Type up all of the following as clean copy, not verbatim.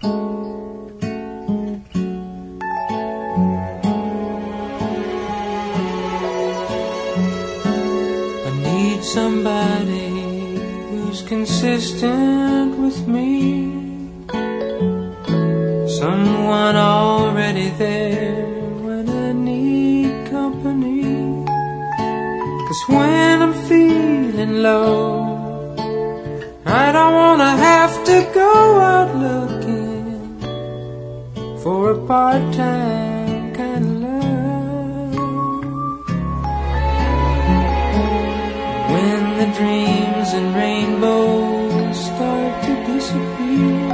I need somebody who's consistent with me, someone already there when I need company. 'Cause when I'm feeling low, I don't wanna have to go out looking for a part-time kind of love. When the dreams and rainbows start to disappear,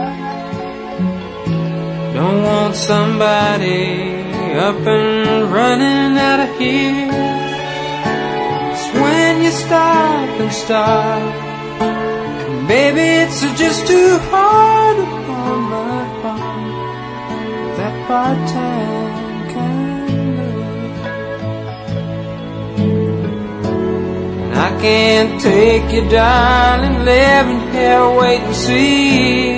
don't want somebody up and running out of here. It's when you stop and start, baby, it's just too hard upon my heart, that part-time kind of love. And I can't take you, darling, living here, wait and see.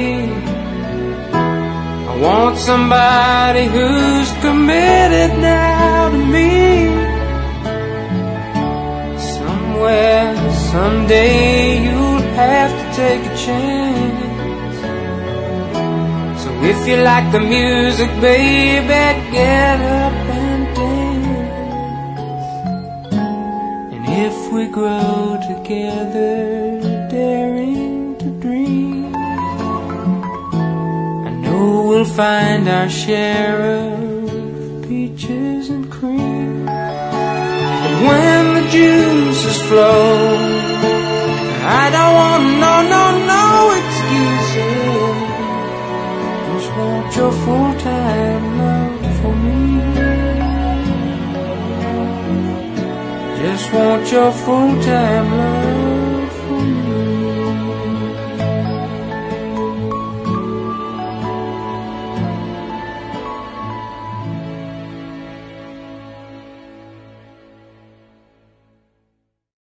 I want somebody who's committed now to me. Somewhere, someday, you'll have to take a chance. So if you like the music, baby, get up and dance. And if we grow together, daring to dream, I know we'll find our share of peaches and cream. And when the juices flow, I don't want no excuses. Just want your full-time love for me. Just want your full-time love.